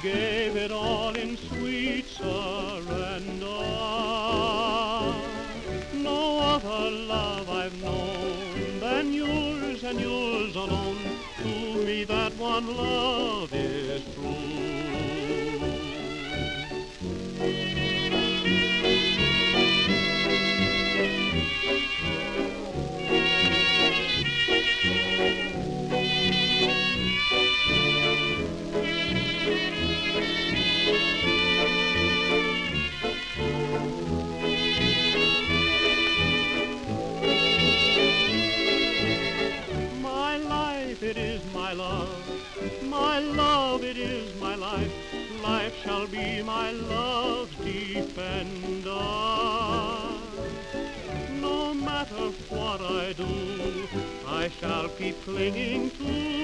gave it all in sweet surrender. No other love I've known than yours and yours alone. To me that one love is true. It is my love, it is my life. Life shall be my love's defender. No matter what I do, I shall keep clinging to